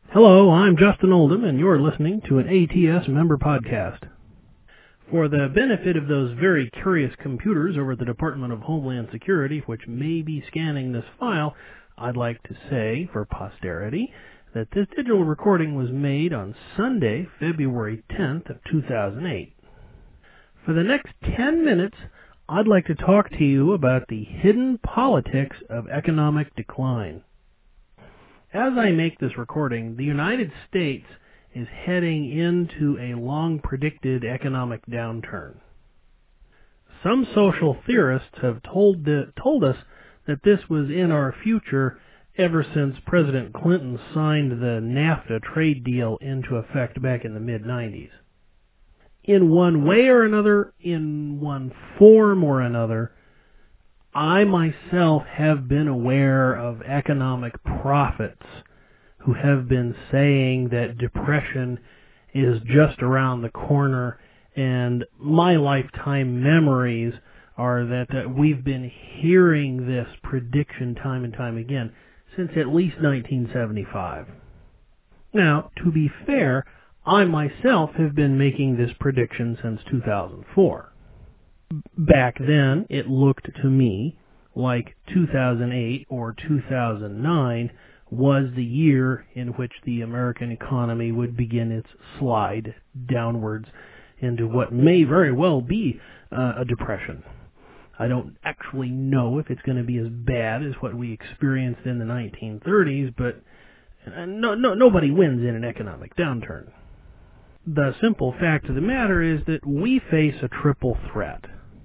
Hello, I'm Justin Oldham, and you're listening to an ATS member podcast. For the benefit of those very curious computers over at the Department of Homeland Security, which may be scanning this file, I'd like to say, for posterity, that this digital recording was made on Sunday, February 10th of 2008. For the next 10 minutes, I'd like to talk to you about the hidden politics of economic decline. As I make this recording, the United States is heading into a long-predicted economic downturn. Some social theorists have told us that this was in our future ever since President Clinton signed the NAFTA trade deal into effect back in the mid-90s. In one way or another, in one form or another, I myself have been aware of economic prophets who have been saying that depression is just around the corner, and my lifetime memories are that we've been hearing this prediction time and time again since at least 1975. Now, to be fair, I myself have been making this prediction since 2004. Back then, it looked to me like 2008 or 2009 was the year in which the American economy would begin its slide downwards into what may very well be a depression. I don't actually know if it's going to be as bad as what we experienced in the 1930s, but nobody wins in an economic downturn. The simple fact of the matter is that we face a triple threat.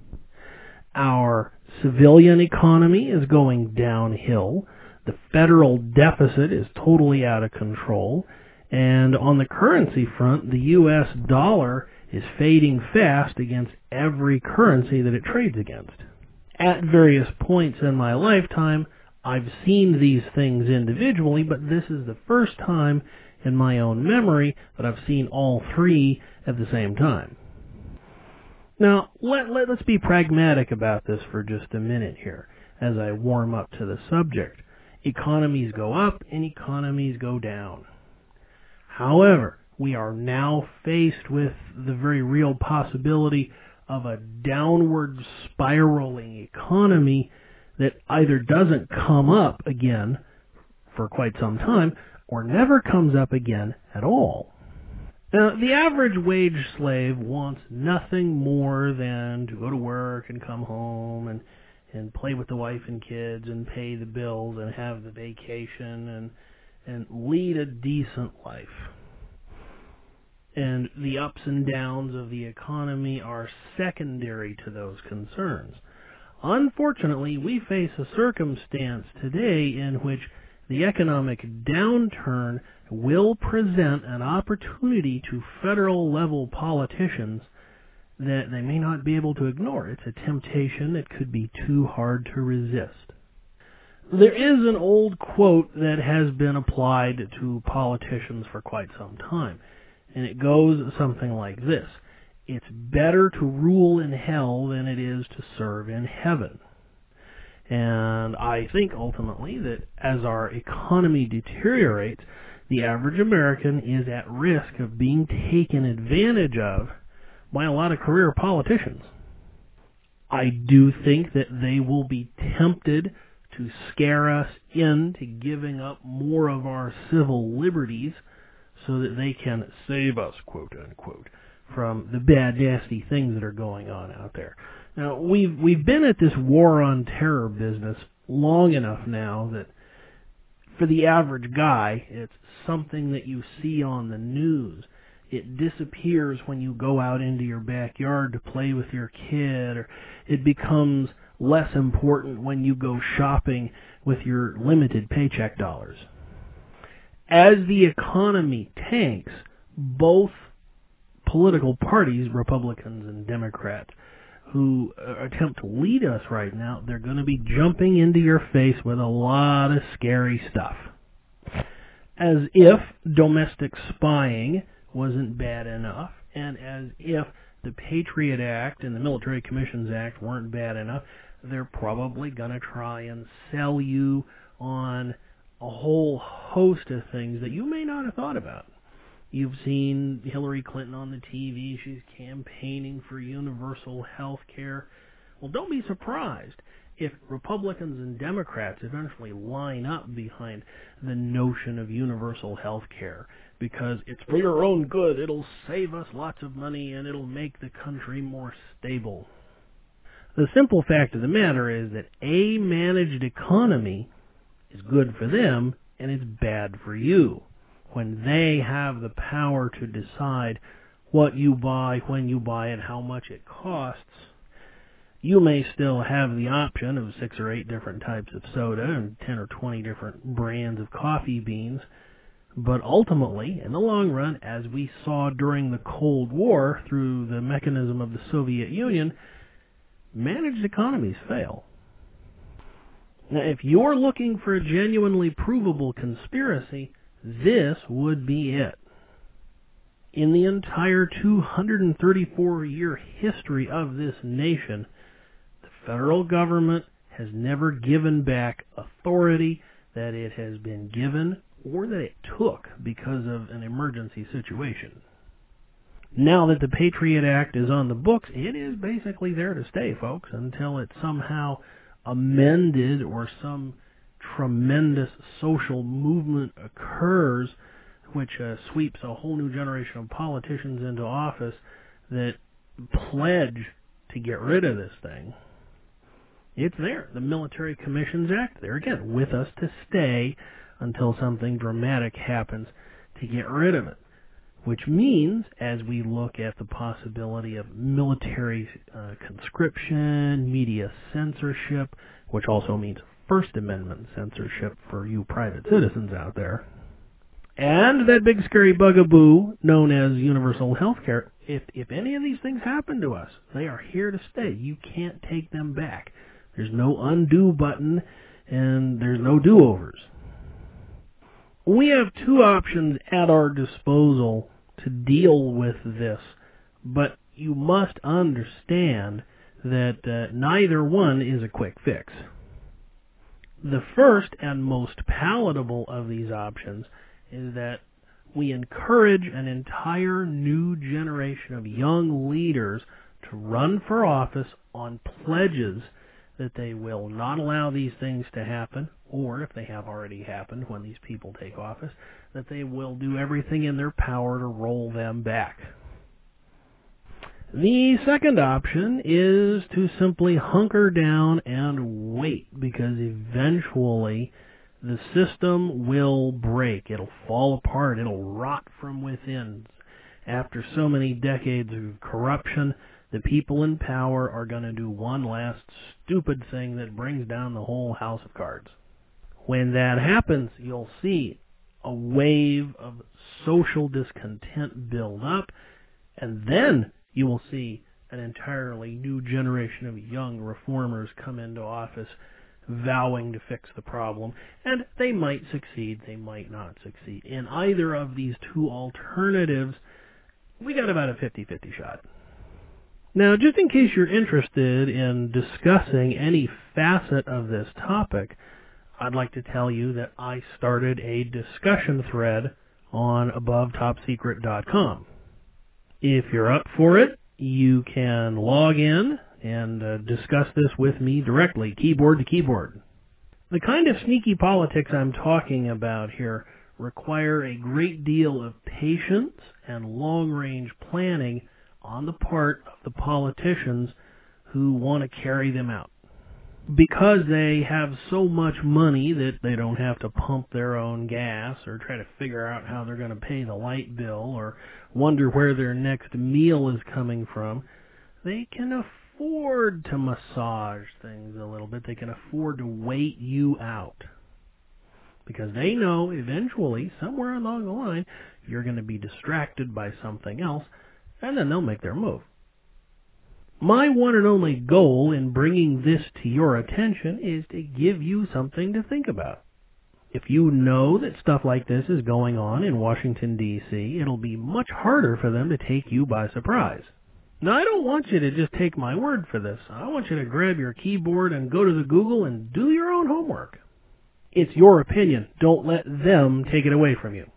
Our civilian economy is going downhill, the federal deficit is totally out of control, and on the currency front, the U.S. dollar is fading fast against every currency that it trades against. At various points in my lifetime, I've seen these things individually, but this is the first time in my own memory that I've seen all three at the same time. Now, let's be pragmatic about this for just a minute here as I warm up to the subject. Economies go up and economies go down. However, we are now faced with the very real possibility of a downward spiraling economy that either doesn't come up again for quite some time or never comes up again at all. Now, the average wage slave wants nothing more than to go to work and come home and play with the wife and kids and pay the bills and have the vacation and lead a decent life. And the ups and downs of the economy are secondary to those concerns. Unfortunately, we face a circumstance today in which the economic downturn will present an opportunity to federal-level politicians that they may not be able to ignore. It's a temptation that could be too hard to resist. There is an old quote that has been applied to politicians for quite some time, and it goes something like this: it's better to rule in hell than it is to serve in heaven. And I think ultimately that as our economy deteriorates, the average American is at risk of being taken advantage of by a lot of career politicians. I do think that they will be tempted to scare us into giving up more of our civil liberties so that they can save us, quote unquote, from the bad, nasty things that are going on out there. Now, we've been at this war on terror business long enough now that for the average guy, it's something that you see on the news. It disappears when you go out into your backyard to play with your kid, or it becomes less important when you go shopping with your limited paycheck dollars. As the economy tanks, both political parties, Republicans and Democrats, who attempt to lead us right now, they're going to be jumping into your face with a lot of scary stuff. As if domestic spying wasn't bad enough, and as if the Patriot Act and the Military Commissions Act weren't bad enough, they're probably going to try and sell you on a whole host of things that you may not have thought about. You've seen Hillary Clinton on the TV. She's campaigning for universal health care. Well, don't be surprised if Republicans and Democrats eventually line up behind the notion of universal health care, because it's for your own good, it'll save us lots of money, and it'll make the country more stable. The simple fact of the matter is that a managed economy is good for them, and it's bad for you. When they have the power to decide what you buy, when you buy it, how much it costs, you may still have the option of 6 or 8 different types of soda and 10 or 20 different brands of coffee beans. But ultimately, in the long run, as we saw during the Cold War through the mechanism of the Soviet Union, managed economies fail. Now, if you're looking for a genuinely provable conspiracy, this would be it. In the entire 234-year history of this nation, the federal government has never given back authority that it has been given or that it took because of an emergency situation. Now that the Patriot Act is on the books, it is basically there to stay, folks, until it's somehow amended or some tremendous social movement occurs which sweeps a whole new generation of politicians into office that pledge to get rid of this thing. It's there. The Military Commissions Act, there again, with us to stay until something dramatic happens to get rid of it. Which means, as we look at the possibility of military conscription, media censorship, which also means First Amendment censorship for you private citizens out there, and that big scary bugaboo known as universal health care, if any of these things happen to us, they are here to stay. You can't take them back. There's no undo button, and there's no do-overs. We have 2 options at our disposal to deal with this, but you must understand that neither one is a quick fix. The first and most palatable of these options is that we encourage an entire new generation of young leaders to run for office on pledges that they will not allow these things to happen, or if they have already happened when these people take office, that they will do everything in their power to roll them back. The second option is to simply hunker down and wait, because eventually the system will break. It'll fall apart. It'll rot from within. After so many decades of corruption, the people in power are going to do one last stupid thing that brings down the whole house of cards. When that happens, you'll see a wave of social discontent build up, and then you will see an entirely new generation of young reformers come into office vowing to fix the problem, and they might succeed, they might not succeed. In either of these 2 alternatives, we got about a 50-50 shot. Now, just in case you're interested in discussing any facet of this topic, I'd like to tell you that I started a discussion thread on AboveTopSecret.com. If you're up for it, you can log in and discuss this with me directly, keyboard to keyboard. The kind of sneaky politics I'm talking about here require a great deal of patience and long-range planning on the part of the politicians who want to carry them out. Because they have so much money that they don't have to pump their own gas or try to figure out how they're going to pay the light bill or wonder where their next meal is coming from, they can afford to massage things a little bit. They can afford to wait you out. Because they know eventually, somewhere along the line, you're going to be distracted by something else, and then they'll make their move. My one and only goal in bringing this to your attention is to give you something to think about. If you know that stuff like this is going on in Washington, D.C., it'll be much harder for them to take you by surprise. Now, I don't want you to just take my word for this. I want you to grab your keyboard and go to the Google and do your own homework. It's your opinion. Don't let them take it away from you.